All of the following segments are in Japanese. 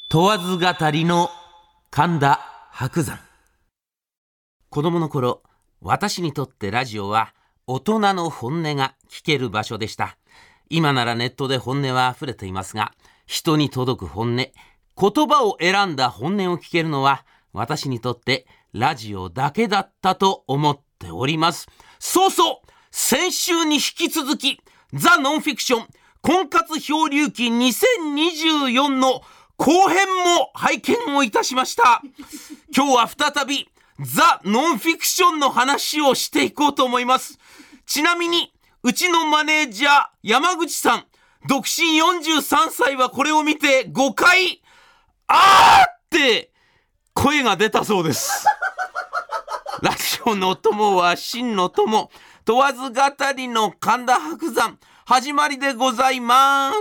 問わず語りの神田伯山。子供の頃、私にとってラジオは大人の本音が聞ける場所でした。今ならネットで本音はあふれていますが、人に届く本音、言葉を選んだ本音を聞けるのは私にとってラジオだけだったと思っております。そうそう、先週に引き続きザ・ノンフィクション婚活漂流記2024の後編も拝見をいたしました。今日は再びザ・ノンフィクションの話をしていこうと思います。ちなみにうちのマネージャー山口さん、独身43歳はこれを見て5回あーって声が出たそうです。ラジオの友は真の友、問わず語りの神田伯山、始まりでございます。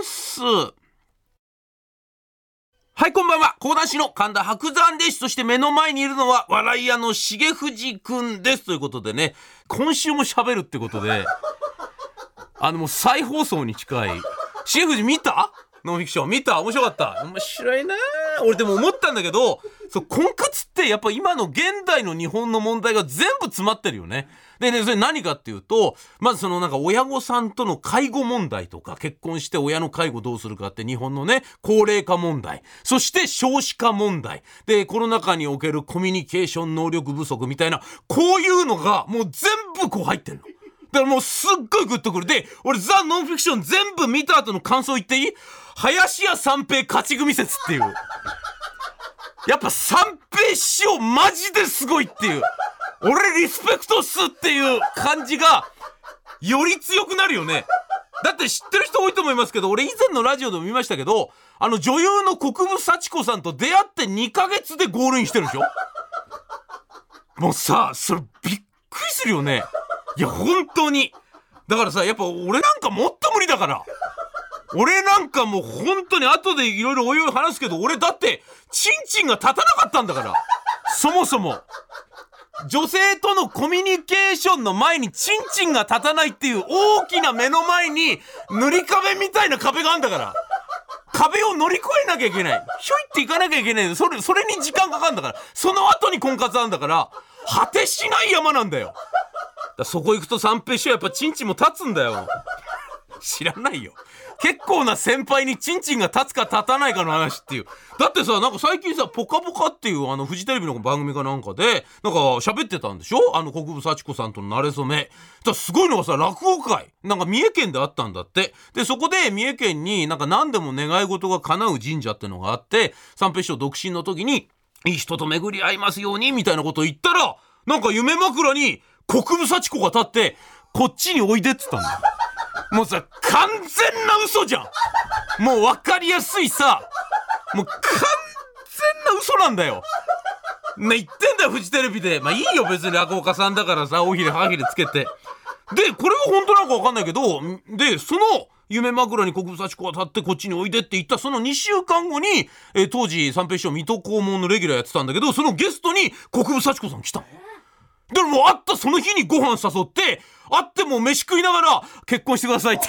はい、こんばんは。講談師の神田伯山です。そして目の前にいるのは笑い屋の重藤くんです。ということでね、今週も喋るってことでもう再放送に近い。重藤見た？ノンフィクション見た？面白かった。面白いな。俺でも思ったんだけど、婚活ってやっぱ今の現代の日本の問題が全部詰まってるよね。でね、それ何かっていうと、まずなんか親御さんとの介護問題とか、結婚して親の介護どうするかって日本のね、高齢化問題、そして少子化問題で、コロナ禍におけるコミュニケーション能力不足みたいな、こういうのがもう全部こう入ってんの。だからもうすっごいグッとくる。で、俺ザ・ノンフィクション全部見た後の感想言っていい？林家三平勝ち組説っていう。やっぱ三平師匠マジですごいっていう。俺リスペクトっすっていう感じがより強くなるよね。だって知ってる人多いと思いますけど、俺以前のラジオでも見ましたけど、女優の国分幸子さんと出会って2ヶ月でゴールインしてるでしょ。もうさ、それびっくりするよね。いや本当に。だからさ、やっぱ俺なんかもっと無理だから。俺なんかもう本当に後でいろいろおいおい話すけど、俺だってチンチンが立たなかったんだから。そもそも女性とのコミュニケーションの前にチンチンが立たないっていう大きな目の前に塗り壁みたいな壁があるんだから、壁を乗り越えなきゃいけない。ひょいっていかなきゃいけない。それに時間かかるんだから。その後に婚活あるんだから、果てしない山なんだよ。そこ行くと三平師匠やっぱチンチンも立つんだよ。知らないよ。結構な先輩にチンチンが立つか立たないかの話っていう。だってさ、なんか最近さ、ポカポカっていうフジテレビの番組かなんかでなんか喋ってたんでしょ、国分幸子さんとの馴れ初めだ。すごいのがさ、落語会なんか三重県であったんだって。でそこで三重県になんか何でも願い事が叶う神社ってのがあって、三平師匠独身の時にいい人と巡り合いますようにみたいなことを言ったら、なんか夢枕に国分幸子が立ってこっちにおいでって言ったんだよ。もうさ、完全な嘘じゃん。もう分かりやすいさ、もう完全な嘘なんだよ。言ってんだよフジテレビで。まあいいよ別に落語家さんだからさ、おひれはひれつけて。でこれが本当なのか分かんないけど、でその夢枕に国分幸子が立ってこっちにおいでって言ったその2週間後に、当時三平師匠水戸黄門のレギュラーやってたんだけど、そのゲストに国分幸子さん来たの。でもう会ったその日にご飯誘って、会っても飯食いながら結婚してくださいって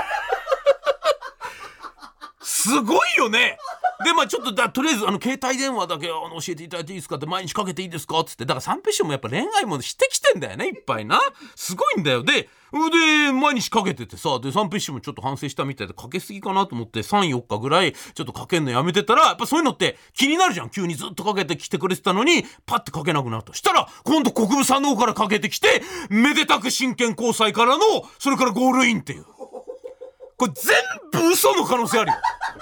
すごいよね。でまあちょっととりあえず携帯電話だけ教えていただいていいですかって、毎日かけていいですかっつって。だから三平師匠もやっぱ恋愛もしてきてんだよね、いっぱいな。すごいんだよ。で毎日かけててさ、で三平師匠もちょっと反省したみたいで、かけすぎかなと思って3、4日ぐらいちょっとかけんのやめてたら、やっぱそういうのって気になるじゃん。急にずっとかけてきてくれてたのにパッてかけなくなるとしたら、今度国分さんの方からかけてきて、めでたく真剣交際からのそれからゴールインっていう、これ全部嘘の可能性あるよ。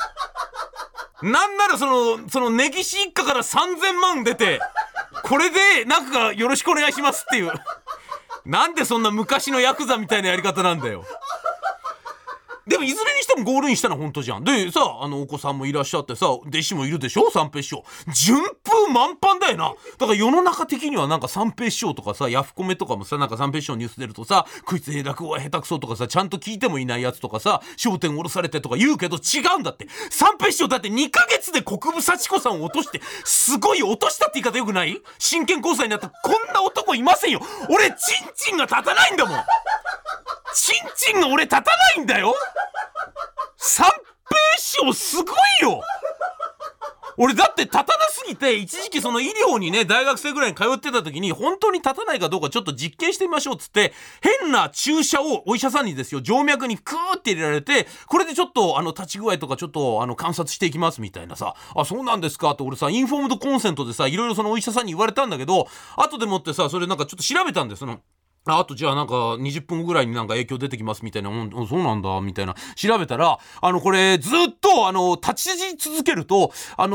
なんならその根岸一家から3000万出て、これでなんかよろしくお願いしますっていう。なんでそんな昔のヤクザみたいなやり方なんだよ。でもいずれにしてもゴールインしたのは本当じゃん。でさ、お子さんもいらっしゃってさ、弟子もいるでしょ、三平師匠。順風満帆だよな。だから世の中的にはなんか三平師匠とかさ、ヤフコメとかもさ、なんか三平師匠ニュース出るとさ、こいつ落語は下手くそとかさ、ちゃんと聞いてもいないやつとかさ、笑点降ろされてとか言うけど違うんだって。三平師匠だって2ヶ月で国分幸子さんを落として、すごい落としたって言い方よくない？真剣交際になってこんな男いませんよ。俺チンチンが立たないんだもん。チンチンが俺立たないんだよ。三平師匠すごいよ。 俺だって立たなすぎて、一時期その医療にね、大学生ぐらいに通ってた時に、本当に立たないかどうかちょっと実験してみましょうっつって、変な注射をお医者さんにですよ、静脈にクーって入れられて、これでちょっと立ち具合とかちょっと観察していきますみたいなさ、あ、そうなんですかって俺さ、インフォームドコンセントでさ、いろいろそのお医者さんに言われたんだけど、後でもってさ、それなんかちょっと調べたんですよ。あとじゃあなんか20分ぐらいになんか影響出てきますみたいな、そうなんだみたいな調べたら、これずっと立ち続けると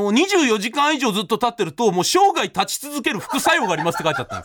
24時間以上ずっと立ってるともう生涯立ち続ける副作用がありますって書いてあったんです。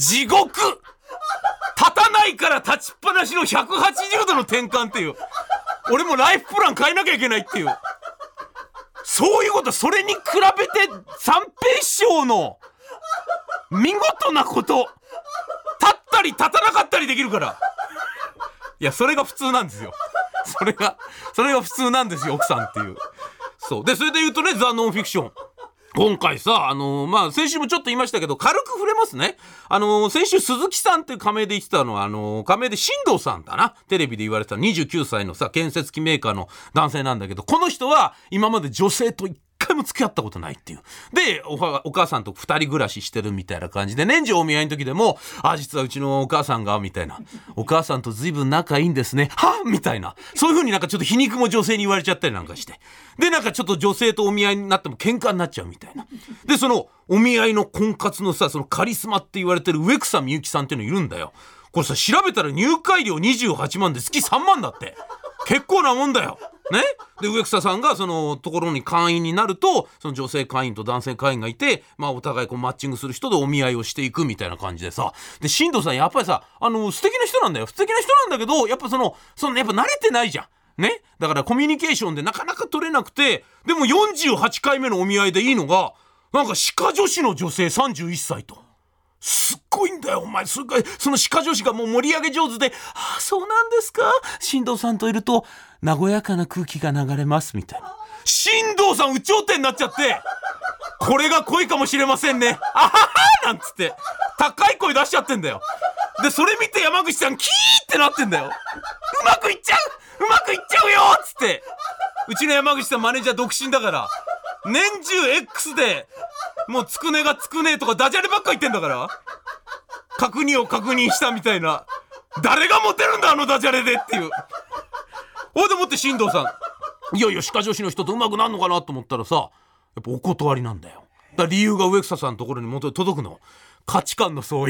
地獄。立たないから立ちっぱなしの180度の転換っていう、俺もライフプラン変えなきゃいけないっていう、そういうこと。それに比べて三平師匠の見事なこと、立ったり立たなかったりできるから。いや、それが普通なんですよ。それが普通なんですよ、奥さんっていう。そうで、それで言うとね、ザ・ノンフィクション、今回さ、先週もちょっと言いましたけど、軽く触れますね。先週鈴木さんっていう仮名で言ってたのは、仮名で新藤さんだな。テレビで言われてた29歳のさ、建設機メーカーの男性なんだけど、この人は今まで女性と一回も付き合ったことないっていう。で、お母さんと2人暮らししてるみたいな感じで、年中お見合いの時でも、実はうちのお母さんが、みたいな。お母さんと随分仲いいんですね。はみたいな。そういう風になんかちょっと皮肉も女性に言われちゃったりなんかして。で、なんかちょっと女性とお見合いになっても喧嘩になっちゃうみたいな。で、そのお見合いの婚活のさ、そのカリスマって言われてる植草みゆきさんっていうのいるんだよ。これさ、調べたら入会料28万で月3万だって。結構なもんだよ。ね、で植草さんがそのところに会員になると、その女性会員と男性会員がいて、お互いこうマッチングする人でお見合いをしていくみたいな感じでさ、で新藤さんやっぱりさ、素敵な人なんだよ。素敵な人なんだけど、やっぱそのやっぱ慣れてないじゃんね。だからコミュニケーションでなかなか取れなくて、でも48回目のお見合いでいいのが、なんか歯科女子の女性31歳と。すっごいんだよお前。すごい、その歯科女子がもう盛り上げ上手で、そうなんですか、新藤さんといると和やかな空気が流れますみたいな。新藤さん有頂天になっちゃって、これが恋かもしれませんね、あははなんつって高い声出しちゃってんだよ。でそれ見て山口さんキーってなってんだよ。うまくいっちゃうよっつって。うちの山口さんマネージャー独身だから、年中 X でもうつくねがつくねとかダジャレばっか言ってんだから、確認を確認したみたいな。誰がモテるんだあのダジャレでっていう。ほいでもって新藤さん、いよいよ歯科女子の人とうまくなんのかなと思ったらさ、やっぱお断りなんだよ。だ理由が植草さんのところに元に届くの、価値観の相違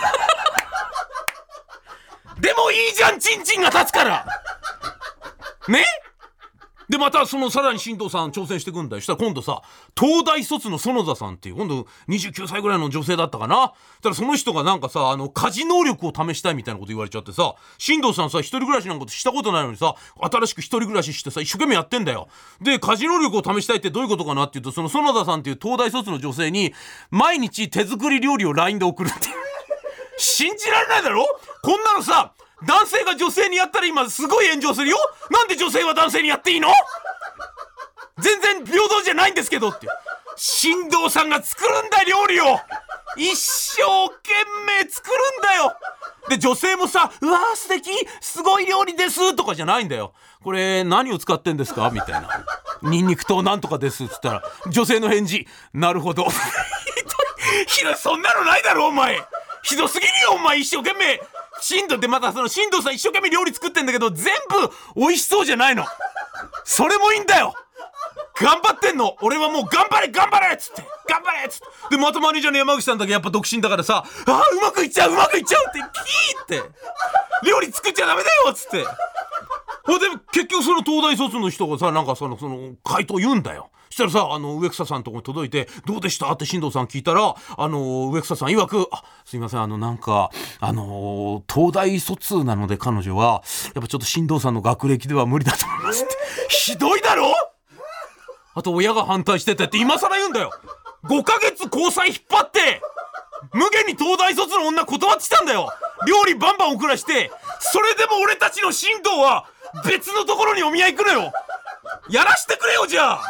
でもいいじゃん、チンチンが立つからね。でまたそのさらに新藤さん挑戦してくんだよ。したら今度さ、東大卒の園田さんっていう、今度29歳ぐらいの女性だったかな。だからその人がなんかさ、家事能力を試したいみたいなこと言われちゃってさ、新藤さんさ、一人暮らしなんかしたことないのにさ、新しく一人暮らししてさ、一生懸命やってんだよ。で家事能力を試したいってどういうことかなっていうと、その園田さんっていう東大卒の女性に毎日手作り料理を LINE で送るっていう信じられないだろ。こんなのさ、男性が女性にやったら今すごい炎上するよ。なんで女性は男性にやっていいの？全然平等じゃないんですけどって。新藤さんが作るんだ料理を、一生懸命作るんだよ。で女性もさ、うわー素敵、すごい料理ですとかじゃないんだよ。これ何を使ってんですかみたいな。ニンニクとなんとかですっつったら、女性の返事、なるほどひどい、そんなのないだろお前。ひどすぎるよお前。一生懸命新藤で、またその新藤さん一生懸命料理作ってんだけど、全部美味しそうじゃないの。それもいいんだよ。頑張ってんの。俺はもう頑張れっつって、頑張れっつって。でまたマネージャーの山口さんだけやっぱ独身だからさ、うまくいっちゃうってキーって料理作っちゃダメだよっつって。ほんで結局その東大卒の人がさ、なんかその回答言うんだよ。そしたらさ、植草さんのとこに届いて、どうでしたって新藤さん聞いたら、植草さん曰く、すいません、なんか東大卒なので彼女はやっぱちょっと新藤さんの学歴では無理だと思いますってひどいだろ。あと親が反対しててって今更言うんだよ。5ヶ月交際引っ張って無限に東大卒の女断ってたんだよ。料理バンバン送らして、それでも俺たちの新藤は別のところにお見合い行くのよ。やらしてくれよじゃあ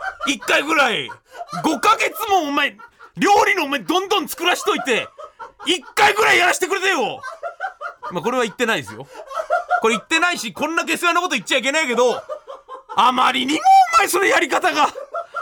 1回ぐらい。5ヶ月もお前料理のお前どんどん作らしといて、1回ぐらいやらしてくれてよ。これは言ってないですよ。これ言ってないし、こんな下世話なこと言っちゃいけないけど、あまりにもお前それやり方が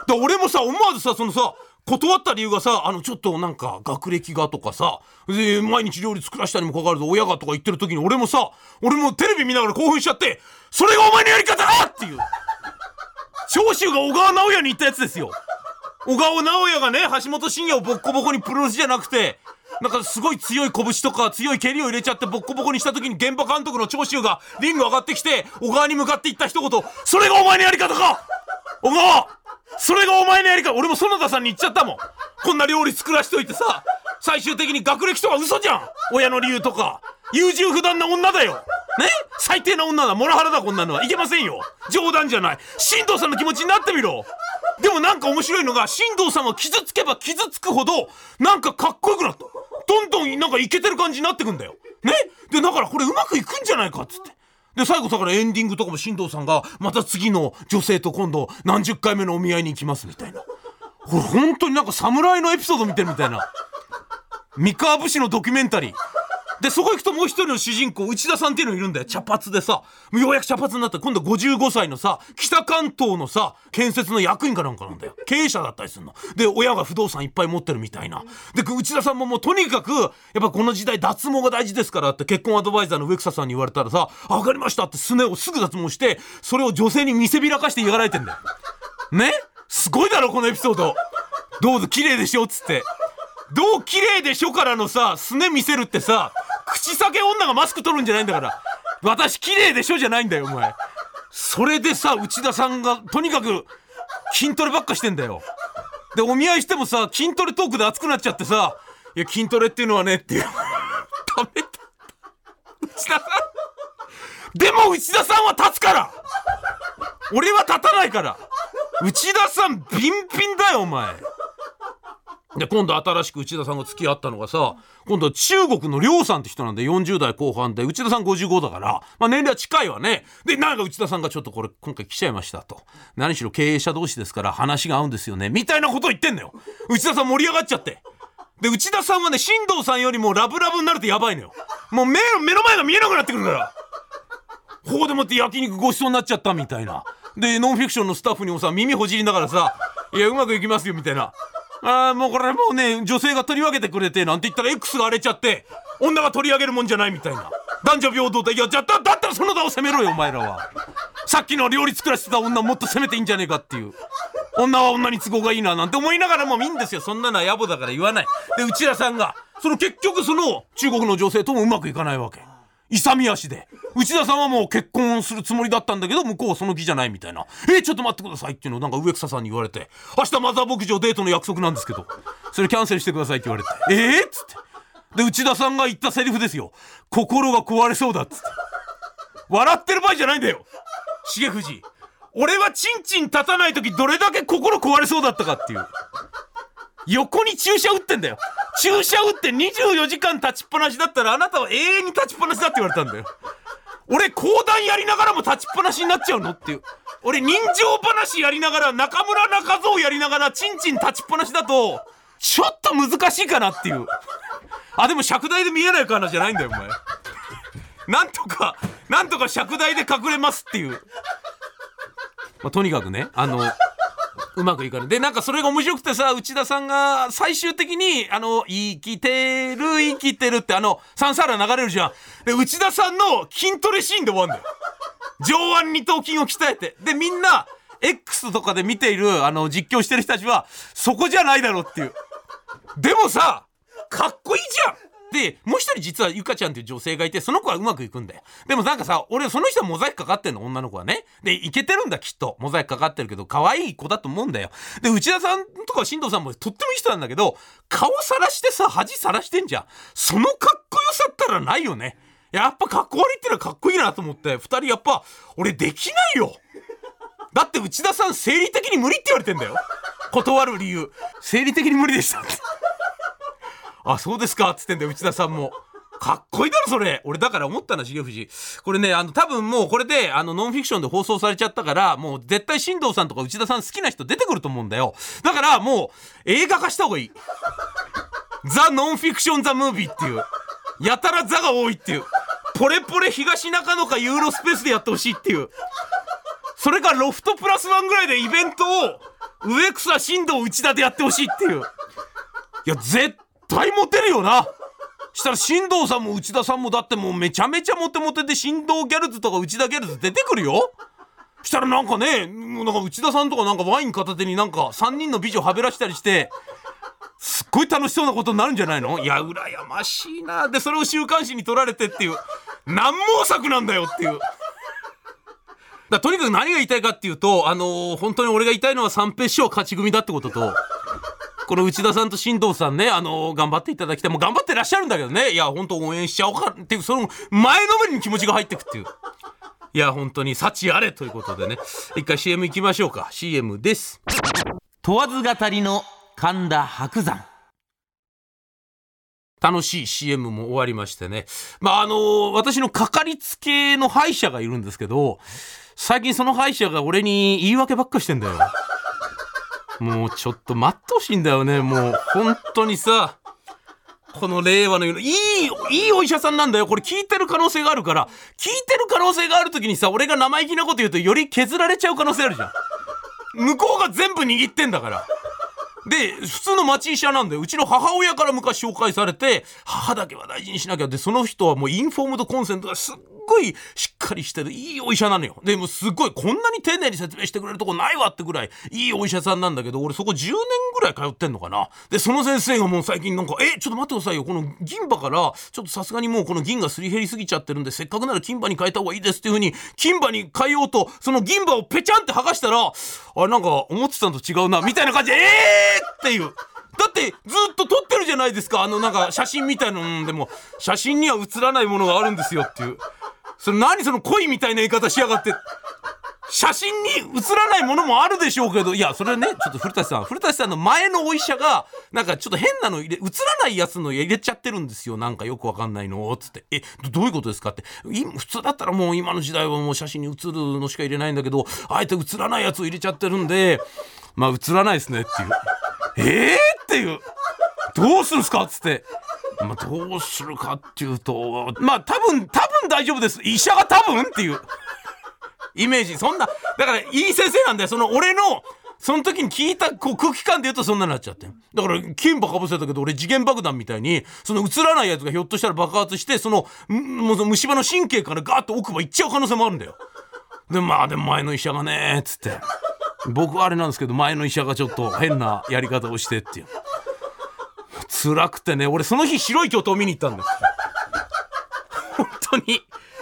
で俺もさ思わずさそのさ断った理由がさちょっとなんか学歴がとかさで毎日料理作らしたにもかかわらず親がとか言ってる時に俺もテレビ見ながら興奮しちゃってそれがお前のやり方だっていう長州が小川直也に言ったやつですよ。小川直也がね橋本真也をボッコボコにプロレスじゃなくてなんかすごい強い拳とか強い蹴りを入れちゃってボッコボコにした時に現場監督の長州がリング上がってきて小川に向かって言った一言それがお前のやり方か小川それがお前のやり方。俺も園田さんに言っちゃったもん。こんな料理作らしといてさ最終的に学歴とか嘘じゃん。親の理由とか優柔不断な女だよね。最低な女だ。モラハラだこんなのはいけませんよ。冗談じゃない。新藤さんの気持ちになってみろ。でもなんか面白いのが新藤さんは傷つけば傷つくほどなんかかっこよくなった。どんどんなんかイケてる感じになってくんだよね。でだからこれうまくいくんじゃないかっつってで最後だからエンディングとかも新藤さんがまた次の女性と今度何十回目のお見合いに行きますみたいなこれ本当になんか侍のエピソード見てるみたいな三河武士のドキュメンタリーでそこ行くともう一人の主人公内田さんっていうのいるんだよ。茶髪でさようやく茶髪になって今度55歳のさ北関東のさ建設の役員かなんかなんだよ。経営者だったりするので親が不動産いっぱい持ってるみたいなで内田さんももうとにかくやっぱこの時代脱毛が大事ですからって結婚アドバイザーの植草さんに言われたらさ分かりましたってすねをすぐ脱毛してそれを女性に見せびらかして言われてんだよね。すごいだろこのエピソード。どうぞ綺麗でしょっつってどう綺麗でしょからのさすね見せるってさ口裂け女がマスク取るんじゃないんだから私綺麗でしょじゃないんだよお前。それでさ内田さんがとにかく筋トレばっかしてんだよ。でお見合いしてもさ筋トレトークで熱くなっちゃってさいや筋トレっていうのはねっていうダメだ内田さんでも内田さんは立つから俺は立たないから内田さんビンビンだよお前。で今度新しく内田さんが付き合ったのがさ今度は中国の梁さんって人なんで40代後半で内田さん55だから、年齢は近いわね。でなんか内田さんがちょっとこれ今回来ちゃいましたと何しろ経営者同士ですから話が合うんですよねみたいなこと言ってんのよ。内田さん盛り上がっちゃってで内田さんはね新藤さんよりもラブラブになるとやばいのよ。もう目の前が見えなくなってくるからここでもって焼肉ごちそうになっちゃったみたいなでノンフィクションのスタッフにもさ耳ほじりながらさいやうまくいきますよみたいなもうこれもうね女性が取り分けてくれてなんて言ったら X が荒れちゃって女が取り上げるもんじゃないみたいな男女平等でいやだったらその他を責めろよお前らは。さっきの料理作らせてた女もっと責めていいんじゃねえかっていう女は女に都合がいいななんて思いながらもいいんですよ。そんなのは野暮だから言わない。で内田さんが結局その中国の女性ともうまくいかないわけ。勇み足で内田さんはもう結婚するつもりだったんだけど向こうはその気じゃないみたいなちょっと待ってくださいっていうのをなんか植草さんに言われて明日マザー牧場デートの約束なんですけどそれキャンセルしてくださいって言われてっつってで内田さんが言ったセリフですよ。心が壊れそうだっつって笑ってる場合じゃないんだよ重藤。俺はチンチン立たない時どれだけ心壊れそうだったかっていう横に注射打ってんだよ。注射打って24時間立ちっぱなしだったらあなたは永遠に立ちっぱなしだって言われたんだよ。俺講談やりながらも立ちっぱなしになっちゃうのっていう。俺人情話やりながら中村中蔵やりながらチンチン立ちっぱなしだとちょっと難しいかなっていう。でも尺台で見えないからじゃないんだよお前。なんとか尺台で隠れますっていう、とにかくねうまくいかない。でなんかそれが面白くてさ内田さんが最終的に生きてるってサンサーラ流れるじゃん。で内田さんの筋トレシーンで終わるんだよ。上腕二頭筋を鍛えてでみんな X とかで見ている実況してる人たちはそこじゃないだろうっていう。でもさかっこいいじゃん。でもう一人実はゆかちゃんっていう女性がいてその子はうまくいくんだよ。でもなんかさ俺その人はモザイクかかってんの女の子はね。でイケてるんだきっとモザイクかかってるけど可愛い子だと思うんだよ。で内田さんとか新藤さんもとってもいい人なんだけど顔さらしてさ恥さらしてんじゃん。そのかっこよさったらないよね。やっぱかっこ悪いってのはかっこいいなと思って2人やっぱ俺できないよ。だって内田さん生理的に無理って言われてんだよ。断る理由生理的に無理でしたってそうですかっつってんだよ内田さんも。かっこいいだろそれ。俺だから思ったな重藤これね多分もうこれでノンフィクションで放送されちゃったからもう絶対新藤さんとか内田さん好きな人出てくると思うんだよ。だからもう映画化した方がいい。ザ・ノンフィクション・ザ・ムービーっていうやたらザが多いっていうポレポレ東中野かユーロスペースでやってほしいっていう。それからロフトプラスワンぐらいでイベントを植草新藤内田でやってほしいっていう。いや絶対モテるよな。したら新藤さんも内田さんもだってもうめちゃめちゃモテモテで新藤ギャルズとか内田ギャルズ出てくるよ。したらなんかね、なんか内田さんとかなんかワイン片手になんか3人の美女はべらしたりしてすっごい楽しそうなことになるんじゃないの。いや羨ましいな。でそれを週刊誌に撮られてっていう何毛作なんだよっていう。とにかく何が言いたいかっていうと、本当に俺が言いたいのは三平師匠勝ち組だってことと、この内田さんと新藤さんね、頑張っていただきたい。もう頑張ってらっしゃるんだけどね、いや本当応援しちゃおうかっていう、その前のめりに気持ちが入ってくっていう。いや本当に幸あれということでね、一回 CM 行きましょうか。 CM です。問わず語りの神田伯山。楽しい CM も終わりましてね、私のかかりつけの歯医者がいるんですけど、最近その歯医者が俺に言い訳ばっかしてんだよ。もうちょっと待ってほしいんだよね。もう本当にさ、この令和のいいお医者さんなんだよ。これ聞いてる可能性があるから、聞いてる可能性がある時にさ、俺が生意気なこと言うとより削られちゃう可能性あるじゃん。向こうが全部握ってんだから。で普通の町医者なんだよ。うちの母親から昔紹介されて、母だけは大事にしなきゃ。でその人はもうインフォームドコンセントがすっごいしっかりしてるいいお医者なのよ。でもうすっごいこんなに丁寧に説明してくれるとこないわってぐらいいいお医者さんなんだけど、俺そこ10年ぐらい通ってんのかな。でその先生がもう最近なんかちょっと待ってくださいよ、この銀歯からちょっとさすがにもうこの銀がすり減りすぎちゃってるんで、せっかくなら金歯に変えた方がいいですっていう風に金歯に変えようとその銀歯をペチャンって剥がしたら、なんか思ってたのと違うなみたいな感じでっていう。だってずっと撮ってるじゃないですか。なんか写真みたいなのでも写真には写らないものがあるんですよっていう。それ何その恋みたいな言い方しやがって。写真に写らないものもあるでしょうけど、いやそれね、ちょっと古舘さんの前のお医者がなんかちょっと変なの写らないやつの入れちゃってるんですよ。なんかよくわかんないのつって、どういうことですかって。普通だったらもう今の時代はもう写真に写るのしか入れないんだけど、あえて写らないやつを入れちゃってるんで、まあ写らないですねっていう。っていう、どうするんすかっつって、どうするかっていうと、多分大丈夫です、医者が多分っていうイメージ。そんなだからいい先生なんだよ。その俺のその時に聞いた空気感で言うとそんなになっちゃって。だから金歯かぶせたけど俺時限爆弾みたいにその映らないやつがひょっとしたら爆発してその虫歯の神経からガーッと奥歯いっちゃう可能性もあるんだよ。でも前の医者がねつって、僕はあれなんですけど前の医者がちょっと変なやり方をしてっていう。辛くてね、俺その日白い巨塔見に行ったんだよ。本当に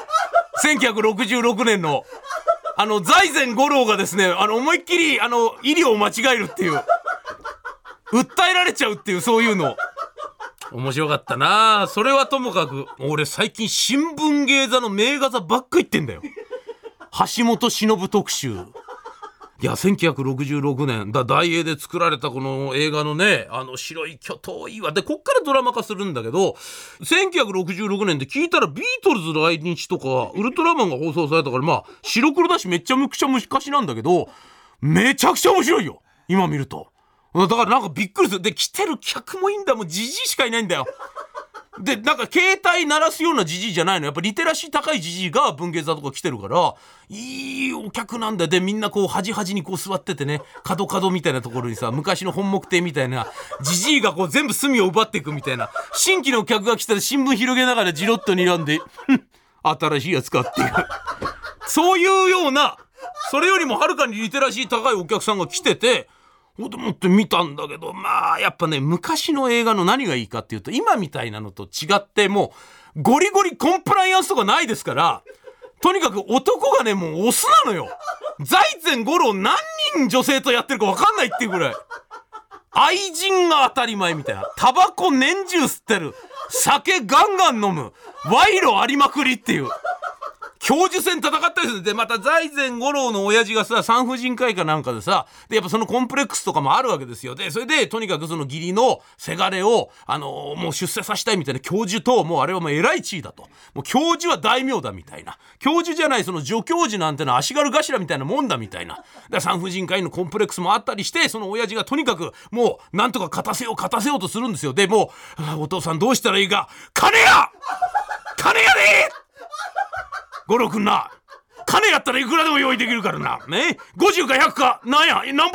1966年の財前五郎がですね、思いっきり医療を間違えるっていう、訴えられちゃうっていう、そういうの面白かったな。それはともかく俺最近新聞芸座の名画座ばっか行ってんだよ。橋本忍特集。いや1966年大英で作られたこの映画のね、白い巨塔いいわ。でこっからドラマ化するんだけど、1966年で聞いたらビートルズ来日とかウルトラマンが放送されたから、白黒だしめっちゃむくちゃ昔なんだけど、めちゃくちゃ面白いよ今見ると。だからなんかびっくりする。で来てる客もいいんだ。もうジジイしかいないんだよ。でなんか携帯鳴らすようなジジイじゃないの。やっぱリテラシー高いジジイが文芸座とか来てるからいいお客なんだよ。でみんなこう端にこう座っててね、角みたいなところにさ、昔の本木亭みたいなジジイがこう全部隅を奪っていくみたいな。新規の客が来たら新聞広げながらジロッと睨んで新しいやつかっていうそういうような、それよりもはるかにリテラシー高いお客さんが来てて、ほんと思って見たんだけど、やっぱね昔の映画の何がいいかっていうと、今みたいなのと違ってもうゴリゴリコンプライアンスとかないですから、とにかく男がねもうオスなのよ。財前五郎何人女性とやってるか分かんないっていうぐらい愛人が当たり前みたいな。タバコ年中吸ってる、酒ガンガン飲む、賄賂ありまくりっていう、教授戦戦ったりする。でまた財前五郎の親父がさ産婦人科医かなんかでさ、でやっぱそのコンプレックスとかもあるわけですよ。でそれでとにかくその義理のせがれをもう出世させたいみたいな教授と、もうあれはもう偉い地位だと、もう教授は大名だみたいな、教授じゃないその助教授なんてのは足軽頭みたいなもんだみたいな。だから産婦人科医のコンプレックスもあったりして、その親父がとにかくもうなんとか勝たせようとするんですよ。でもうお父さんどうしたらいいか、金やで五郎くんな、金やったらいくらでも用意できるからな。ね、50か100かなんぼや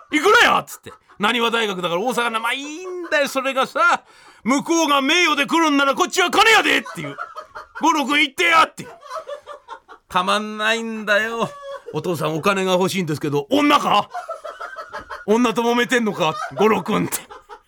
いくらやっつって。浪速大学だから大阪な、まあいいんだよ、それがさ、向こうが名誉で来るんならこっちは金やでっていう。五郎君行ってやっていう。たまんないんだよ。お父さんお金が欲しいんですけど、女か？女と揉めてんのか？五郎君って。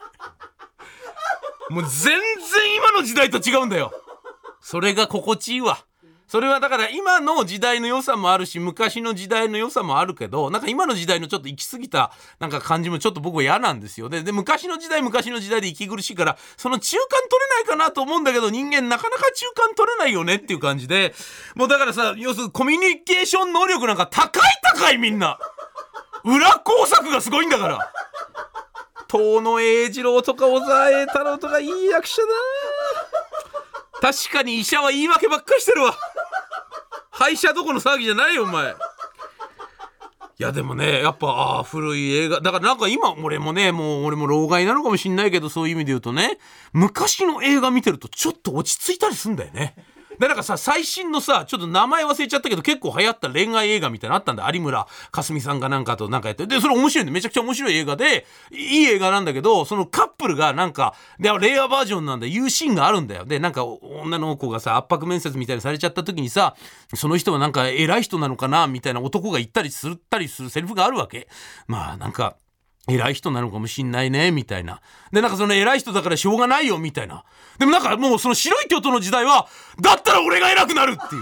もう全然今の時代と違うんだよ。それが心地いいわ。それはだから今の時代の良さもあるし、昔の時代の良さもあるけど、なんか今の時代のちょっと行き過ぎたなんか感じもちょっと僕は嫌なんですよ。で昔の時代で息苦しいから、その中間取れないかなと思うんだけど、人間なかなか中間取れないよねっていう感じで、もうだからさ、要するにコミュニケーション能力なんか高いみんな。裏工作がすごいんだから。遠野栄二郎とか小沢栄太郎とかいい役者だ。確かに医者は言い訳ばっかりしてるわ。歯医者どこの騒ぎじゃないよお前。いやでもね、やっぱ古い映画だからなんか今俺も老害なのかもしんないけど、そういう意味で言うとね、昔の映画見てるとちょっと落ち着いたりすんだよね。でなんかさ、最新のさ、ちょっと名前忘れちゃったけど結構流行った恋愛映画みたいなのあったんだ。有村架純さんがなんかとなんかやって、でそれ面白いんで、めちゃくちゃ面白い映画で、いい映画なんだけど、そのカップルがなんかで令和バージョンなんで言うシーンがあるんだよ。でなんか女の子がさ、圧迫面接みたいにされちゃった時にさ、その人はなんか偉い人なのかなみたいな男が言ったりするセリフがあるわけ。まあなんか偉い人なのかもしんないねみたいな。でなんかその偉い人だからしょうがないよみたいな。でもなんかもうその白い巨頭の時代は、だったら俺が偉くなるっていう。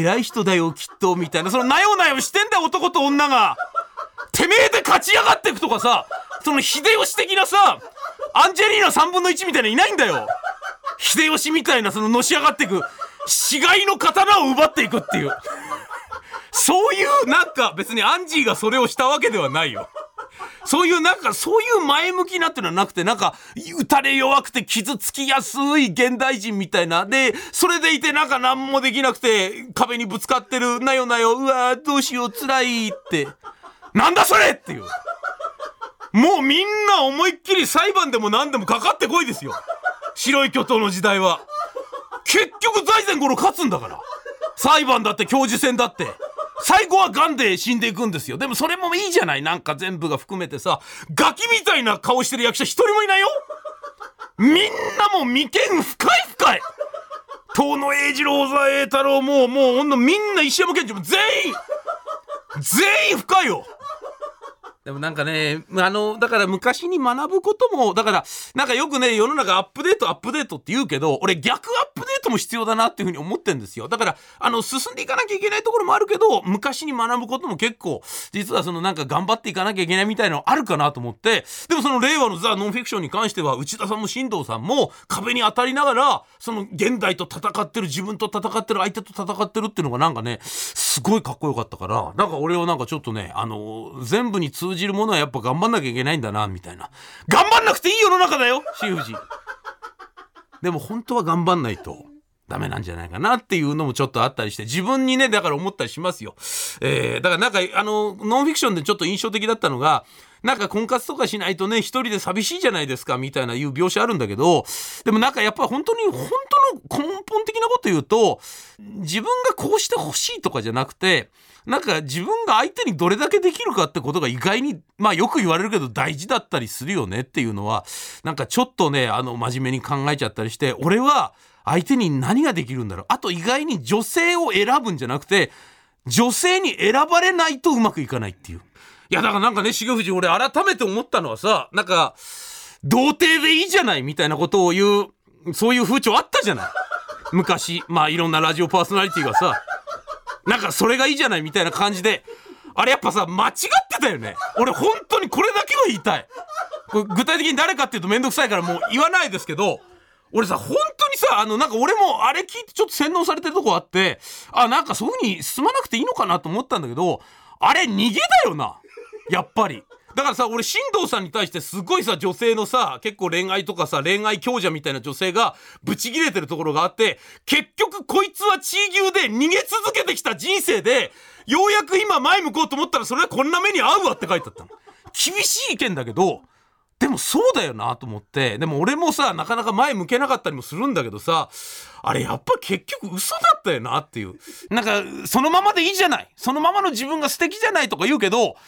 偉い人だよきっとみたいな、そのなよなよしてんだよ男と女が。てめえで勝ち上がっていくとかさ、その秀吉的なさ、アンジェリーナ3分の1みたいないないんだよ。秀吉みたいなそののし上がっていく、死骸の刀を奪っていくっていう。そういうなんか別にアンジーがそれをしたわけではないよ。そういうなんかそういう前向きなっていうのはなくて、なんか打たれ弱くて傷つきやすい現代人みたいなで、それでいてなんか何もできなくて壁にぶつかってる、なよなよ、うわどうしよう辛いって、なんだそれっていう。もうみんな思いっきり裁判でも何でもかかってこいですよ。白い巨頭の時代は結局財前五郎勝つんだから。裁判だって教授選だって最後は癌で死んでいくんですよ。でもそれもいいじゃない。なんか全部が含めてさ、ガキみたいな顔してる役者一人もいないよ。みんなもう眉間深い。遠野栄二郎、小沢栄太郎、もうみんな石山健二も全員深いよ。でもなんかね、だから昔に学ぶことも、だからなんかよくね、世の中アップデートって言うけど、俺逆アップデートも必要だなっていうふうに思ってんですよ。だから進んでいかなきゃいけないところもあるけど、昔に学ぶことも結構実はそのなんか頑張っていかなきゃいけないみたいなのあるかなと思って。でもその令和のザ・ノンフィクションに関しては、内田さんも進藤さんも壁に当たりながら、その現代と戦ってる、自分と戦ってる、相手と戦ってるっていうのがなんかね、すごいかっこよかったから、なんか俺はなんかちょっとね、全部に通じるものはやっぱ頑張んなきゃいけないんだなみたいな。頑張んなくていい世の中だよ新藤。でも本当は頑張んないとダメなんじゃないかなっていうのもちょっとあったりして、自分にねだから思ったりしますよ。だからなんかノンフィクションでちょっと印象的だったのが、なんか婚活とかしないとね一人で寂しいじゃないですかみたいないう描写あるんだけど、でもなんかやっぱ本当の根本的なこと言うと、自分がこうしてほしいとかじゃなくて、なんか自分が相手にどれだけできるかってことが意外にまあよく言われるけど大事だったりするよねっていうのは、なんかちょっとね真面目に考えちゃったりして、俺は相手に何ができるんだろう。あと意外に女性を選ぶんじゃなくて、女性に選ばれないとうまくいかないっていう。いやだからなんかね、重藤俺改めて思ったのはさ、なんか童貞でいいじゃないみたいなことを言う、そういう風潮あったじゃない昔。まあいろんなラジオパーソナリティがさ、なんかそれがいいじゃないみたいな感じで、あれやっぱさ間違ってたよね。俺本当にこれだけは言いたい。これ具体的に誰かっていうとめんどくさいからもう言わないですけど、俺さ本当にさなんか俺もあれ聞いてちょっと洗脳されてるとこあって、なんかそういう風に進まなくていいのかなと思ったんだけど、あれ逃げだよなやっぱり。だからさ、俺進藤さんに対してすごいさ、女性のさ結構恋愛とかさ恋愛強者みたいな女性がブチギレてるところがあって、結局こいつは地位牛で逃げ続けてきた人生で、ようやく今前向こうと思ったらそれはこんな目に遭うわって書いてあったの。厳しい意見だけど、でもそうだよなと思って。でも俺もさなかなか前向けなかったりもするんだけどさ、あれやっぱ結局嘘だったよなっていう。なんかそのままでいいじゃない、そのままの自分が素敵じゃないとか言うけど、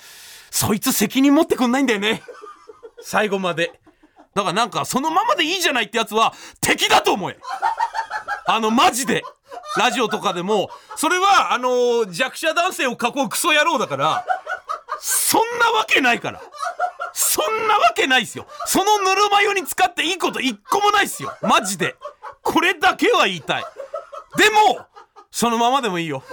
そいつ責任持ってくんないんだよね最後まで。だからなんかそのままでいいじゃないってやつは敵だと思え。マジでラジオとかでもそれは弱者男性を囲うクソ野郎だから、そんなわけないから、そんなわけないっすよ。そのぬるま湯に使っていいこと一個もないっすよマジで。これだけは言いたい。でもそのままでもいいよ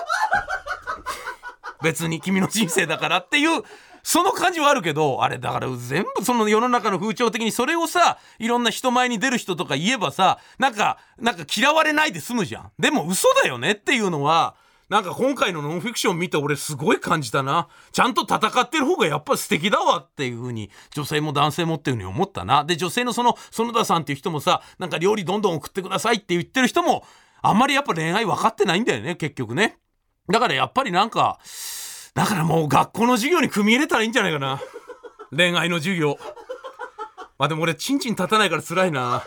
別に君の人生だからっていうその感じはあるけど、あれだから全部その世の中の風潮的にそれをさ、いろんな人前に出る人とか言えばさ、なんか嫌われないで済むじゃん。でも嘘だよねっていうのはなんか今回のノンフィクション見て俺すごい感じたな。ちゃんと戦ってる方がやっぱ素敵だわっていう風に女性も男性もっていう風に思ったな。で女性のその園田さんっていう人もさ、なんか料理どんどん送ってくださいって言ってる人もあんまりやっぱ恋愛分かってないんだよね結局ね。だからやっぱりなんかだからもう学校の授業に組み入れたらいいんじゃないかな恋愛の授業。まあでも俺チンチン立たないから辛いな。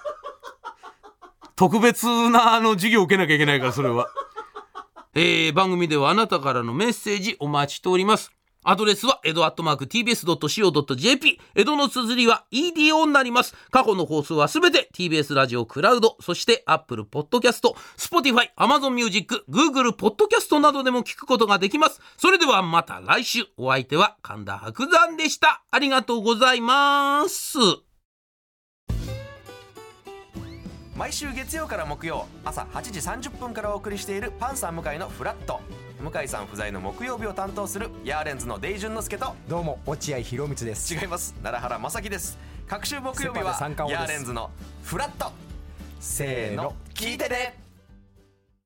特別な授業受けなきゃいけないからそれは。番組ではあなたからのメッセージお待ちしております。アドレスはedo@tbs.co.jp、 江戸の綴りは EDO になります。過去の放送はすべて TBS ラジオクラウド、そして Apple Podcast、Spotify、Amazon Music、Google Podcast などでも聞くことができます。それではまた来週。お相手は神田伯山でした。ありがとうございます。 毎週月曜から木曜朝8時30分からお送りしているパンサー向井のフラット。向井さん不在の木曜日を担当するヤーレンズのデイジュンの之介と、 どうも落合博満です。 違います、奈良原正樹です。各週木曜日はヤーレンズのフラット。せーの聞いてね。